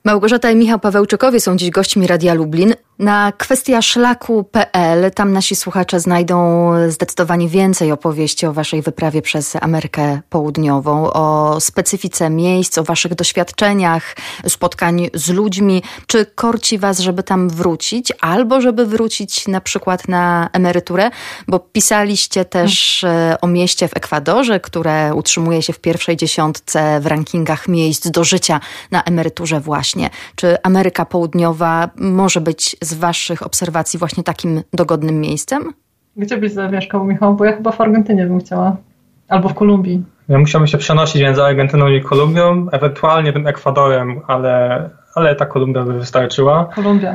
Małgorzata i Michał Pawełczykowie są dziś gośćmi Radia Lublin. Na kwestiaszlaku.pl tam nasi słuchacze znajdą zdecydowanie więcej opowieści o waszej wyprawie przez Amerykę Południową, o specyfice miejsc, o waszych doświadczeniach, spotkań z ludźmi. Czy korci was, żeby tam wrócić, albo żeby wrócić na przykład na emeryturę? Bo pisaliście też o mieście w Ekwadorze, które utrzymuje się w pierwszej dziesiątce w rankingach miejsc do życia na emeryturze właśnie. Czy Ameryka Południowa może być z waszych obserwacji właśnie takim dogodnym miejscem? Gdzie byś zamieszkał, Michał? Bo ja chyba w Argentynie bym chciała. Albo w Kolumbii. Ja musiałbym się przenosić między Argentyną i Kolumbią, ewentualnie tym Ekwadorem, ale ta Kolumbia by wystarczyła. Kolumbia.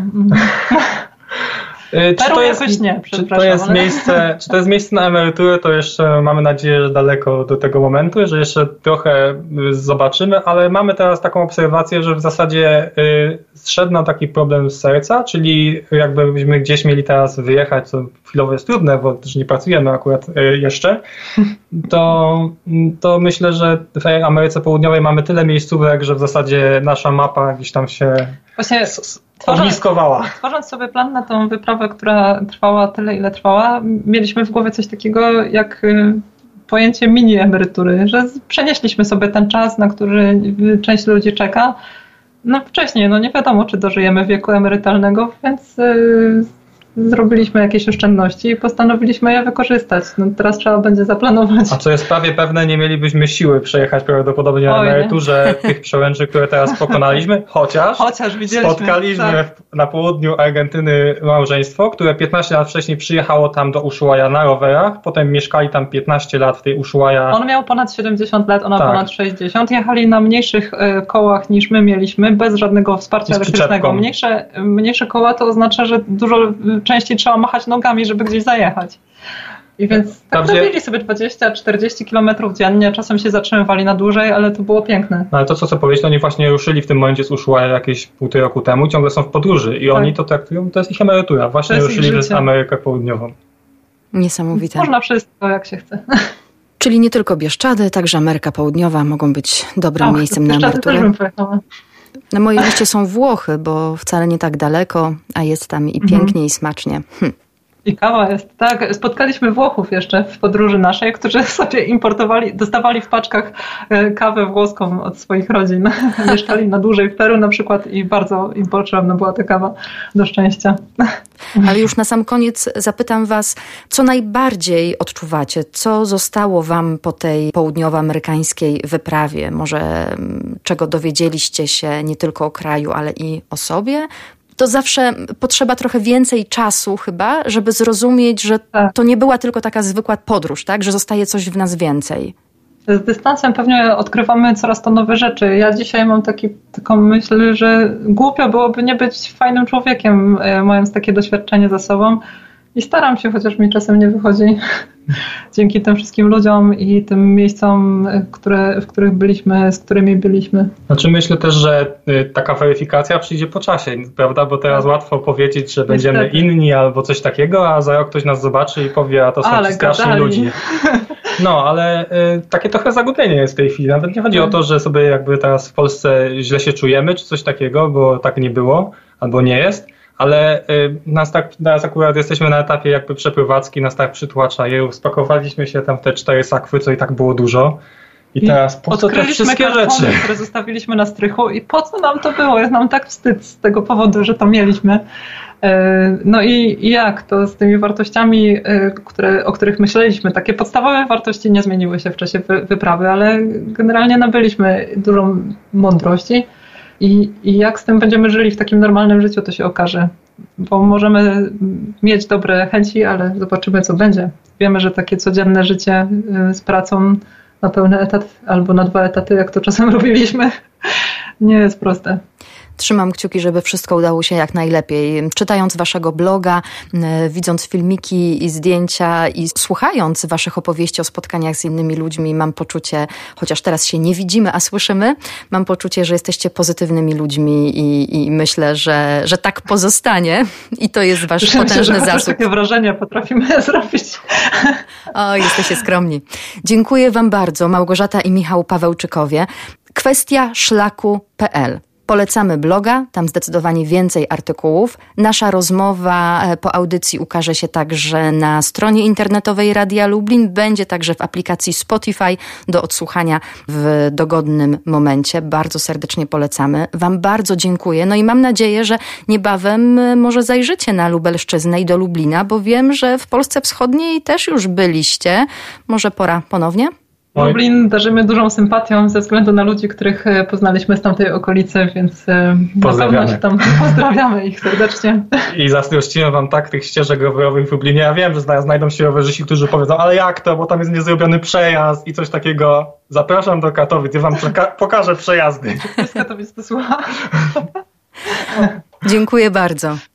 Czy to jest miejsce na emeryturę, to jeszcze mamy nadzieję, że daleko do tego momentu, że jeszcze trochę zobaczymy, ale mamy teraz taką obserwację, że w zasadzie zszedł nam taki problem z serca, czyli jakbyśmy gdzieś mieli teraz wyjechać, co chwilowo jest trudne, bo też nie pracujemy akurat jeszcze, to myślę, że w tej Ameryce Południowej mamy tyle miejscówek, że w zasadzie nasza mapa gdzieś tam się ogniskowała. Tworząc sobie plan na tą wyprawę, która trwała tyle, ile trwała, mieliśmy w głowie coś takiego jak pojęcie mini emerytury, że przenieśliśmy sobie ten czas, na który część ludzi czeka. No wcześniej, nie wiadomo, czy dożyjemy wieku emerytalnego, więc zrobiliśmy jakieś oszczędności i postanowiliśmy je wykorzystać. Teraz trzeba będzie zaplanować. A co jest prawie pewne, nie mielibyśmy siły przejechać prawdopodobnie na emeryturze tych przełęczy, które teraz pokonaliśmy, chociaż spotkaliśmy na południu Argentyny małżeństwo, które 15 lat wcześniej przyjechało tam do Ushuaia na rowerach, potem mieszkali tam 15 lat w tej Ushuaia. On miał ponad 70 lat, ona ponad 60. Jechali na mniejszych kołach niż my mieliśmy, bez żadnego wsparcia elektrycznego. Mniejsze koła to oznacza, że dużo częściej trzeba machać nogami, żeby gdzieś zajechać. I więc robili sobie 20-40 kilometrów dziennie, czasem się zatrzymywali na dłużej, ale to było piękne. No, ale to co powiedzieć, oni właśnie ruszyli w tym momencie z Ushuaia jakieś 1,5 roku temu, ciągle są w podróży i oni to traktują, to jest ich emerytura, właśnie ruszyli przez Amerykę Południową. Niesamowite. Można wszystko, jak się chce. Czyli nie tylko Bieszczady, także Ameryka Południowa mogą być dobrym miejscem na emeryturę. Na mojej liście są Włochy, bo wcale nie tak daleko, a jest tam i pięknie, i smacznie. I kawa jest, tak. Spotkaliśmy Włochów jeszcze w podróży naszej, którzy sobie dostawali w paczkach kawę włoską od swoich rodzin. Mieszkali na dłużej w Peru na przykład i bardzo im potrzebna była ta kawa do szczęścia. Ale już na sam koniec zapytam was, co najbardziej odczuwacie? Co zostało wam po tej południowoamerykańskiej wyprawie? Może czego dowiedzieliście się nie tylko o kraju, ale i o sobie? To zawsze potrzeba trochę więcej czasu chyba, żeby zrozumieć, że to nie była tylko taka zwykła podróż, tak? Że zostaje coś w nas więcej. Z dystansem pewnie odkrywamy coraz to nowe rzeczy. Ja dzisiaj mam taką myśl, że głupio byłoby nie być fajnym człowiekiem, mając takie doświadczenie za sobą. I staram się, chociaż mi czasem nie wychodzi. Dzięki tym wszystkim ludziom i tym miejscom, w których byliśmy, z którymi byliśmy. Znaczy myślę też, że taka weryfikacja przyjdzie po czasie, prawda? Bo teraz łatwo powiedzieć, że będziemy inni albo coś takiego, a za rok ktoś nas zobaczy i powie, a to są ci straszni ludzie. No, ale takie trochę zagubienie jest w tej chwili. Nawet nie chodzi o to, że sobie jakby teraz w Polsce źle się czujemy, czy coś takiego, bo tak nie było, albo nie jest. Ale teraz akurat jesteśmy na etapie jakby przeprowadzki, nas tak przytłacza. Spakowaliśmy się tam w te 4 sakwy, co i tak było dużo. I teraz po co te wszystkie rzeczy? Które zostawiliśmy na strychu i po co nam to było? Jest nam tak wstyd z tego powodu, że to mieliśmy. No i jak to z tymi wartościami, o których myśleliśmy, takie podstawowe wartości nie zmieniły się w czasie wyprawy, ale generalnie nabyliśmy dużą mądrości. I jak z tym będziemy żyli w takim normalnym życiu, to się okaże. Bo możemy mieć dobre chęci, ale zobaczymy, co będzie. Wiemy, że takie codzienne życie z pracą na pełny etat albo na 2 etaty, jak to czasem robiliśmy, nie jest proste. Trzymam kciuki, żeby wszystko udało się jak najlepiej. Czytając waszego bloga, widząc filmiki i zdjęcia i słuchając waszych opowieści o spotkaniach z innymi ludźmi, mam poczucie, chociaż teraz się nie widzimy, a słyszymy, mam poczucie, że jesteście pozytywnymi ludźmi i myślę, że tak pozostanie i to jest wasz potężny zasób. Takie wrażenie potrafimy zrobić. O, jesteście skromni. Dziękuję wam bardzo. Małgorzata i Michał Pawełczykowie. kwestiaszlaku.pl Polecamy bloga, tam zdecydowanie więcej artykułów. Nasza rozmowa po audycji ukaże się także na stronie internetowej Radia Lublin, będzie także w aplikacji Spotify do odsłuchania w dogodnym momencie. Bardzo serdecznie polecamy. Wam bardzo dziękuję. No i mam nadzieję, że niebawem może zajrzycie na Lubelszczyznę i do Lublina, bo wiem, że w Polsce Wschodniej też już byliście. Może pora ponownie? Lublin darzymy dużą sympatią ze względu na ludzi, których poznaliśmy z tamtej okolicy, więc na pewno się tam pozdrawiamy ich serdecznie. I zazdrościłem wam tak tych ścieżek rowerowych w Lublinie. Ja wiem, że znajdą się rowerzyści, którzy powiedzą, ale jak to, bo tam jest niezrobiony przejazd i coś takiego. Zapraszam do Katowic, ja wam pokażę przejazdy. Z Katowic to słucha. Dziękuję bardzo.